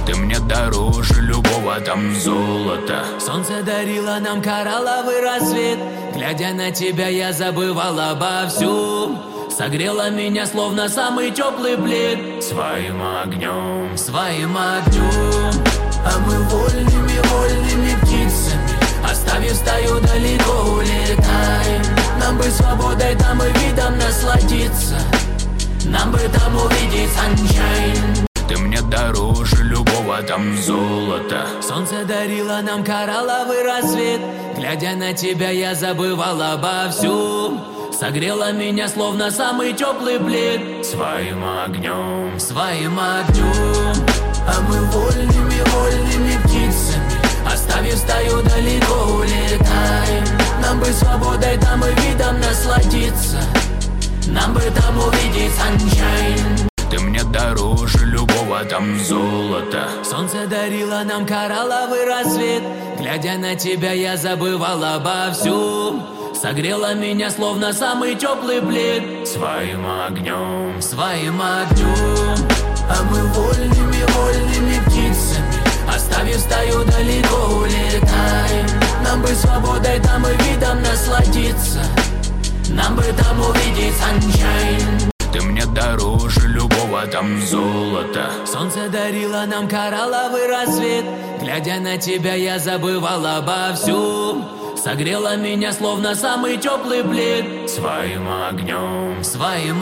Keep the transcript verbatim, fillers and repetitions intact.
Ты мне дороже любого там золота. Солнце дарило нам коралловый рассвет. Глядя на тебя, я забывал обо всем. Согрела меня, словно самый теплый плед. Своим огнем, своим огнем. А мы вольными, вольными птицами, оставив стаю, далеко улетаем. Нам бы свободой там и видом насладиться. Нам бы там увидеть sunshine. Ты мне дороже любого там золота. Солнце дарило нам коралловый рассвет. Глядя на тебя, я забывал обо всем. Согрела меня, словно самый теплый плед. Своим огнем, своим огнем. А мы вольными, вольными птицами, оставив стаю, далеко улетаем. Нам бы свободой там и видом насладиться. Нам бы там увидеть sunshine. Ты мне дороже любого там золота. Солнце дарило нам коралловый рассвет. Глядя на тебя, я забывал обо всем. Согрела меня, словно самый теплый плед. Своим огнем, своим огнем. А мы вольными, вольными птицами, оставив стаю, далеко улетаем. Нам бы свободой там и видом насладиться. Нам бы там увидеть sunshine. Ты мне дороже любого там золота. Солнце дарило нам коралловый рассвет. Глядя на тебя, я забывал обо всем. Согрела меня, словно самый теплый плед. Своим огнем, своим